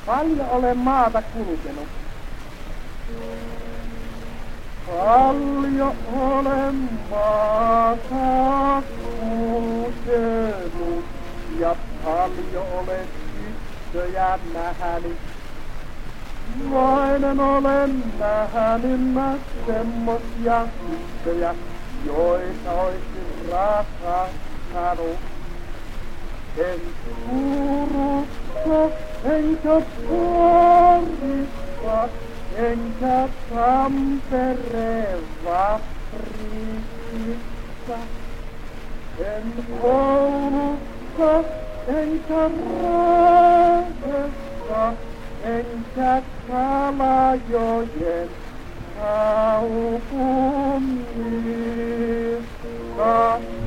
Paljon olen maata kulkenut. Paljon olen maata kulkenut ja paljon olen tyttöjä nähnyt. Vainen olen nähnyt mä semmosia tyttöjä, joita oisin rakastanut. En Turussa, enkä Porissa, enkä Tampereen Vaprikissa. En Oulussa, enkä Raahessa, enkä Kalajoen kaupungissa.